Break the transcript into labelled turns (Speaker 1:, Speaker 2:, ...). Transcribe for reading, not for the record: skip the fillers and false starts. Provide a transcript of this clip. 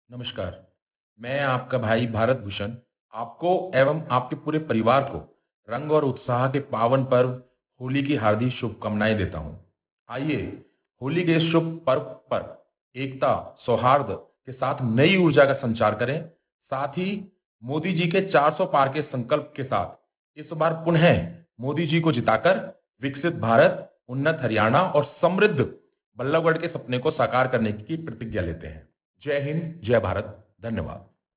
Speaker 1: नमस्कार। मैं आपका भाई भारत भूषण आपको एवं आपके पूरे परिवार को रंग और उत्साह के पावन पर्व होली की हार्दिक शुभकामनाएं देता हूं। आइए होली के इस शुभ पर्व पर एकता सौहार्द के साथ नई ऊर्जा का संचार करें। साथ ही मोदी जी के 400 पार के संकल्प के साथ इस बार पुनः मोदी जी को जिताकर विकसित भारत, उन्नत हरियाणा और समृद्ध बल्लभगढ़ के सपने को साकार करने की प्रतिज्ञा लेते हैं। जय हिंद, जय भारत, धन्यवाद।